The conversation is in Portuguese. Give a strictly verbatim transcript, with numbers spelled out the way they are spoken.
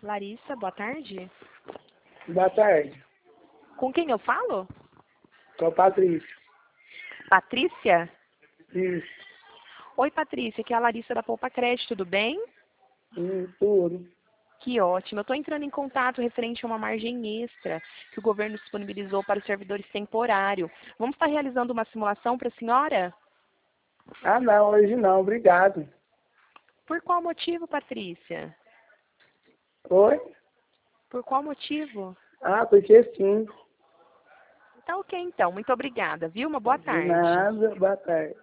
Larissa, boa tarde. Boa tarde. Com quem eu falo? Sou Patrícia. Patrícia? Isso. Oi, Patrícia, aqui é a Larissa da Poupa Crédito, tudo bem? Hum, tudo. Que ótimo. Eu estou entrando em contato referente a uma margem extra que o governo disponibilizou para os servidores temporários. Vamos estar realizando uma simulação para a senhora? Ah, não, hoje não, obrigado. Por qual motivo, Patrícia? Oi? Por qual motivo? Ah, porque sim. Tá ok, então. Muito obrigada, viu? Uma boa De tarde. nada, boa tarde.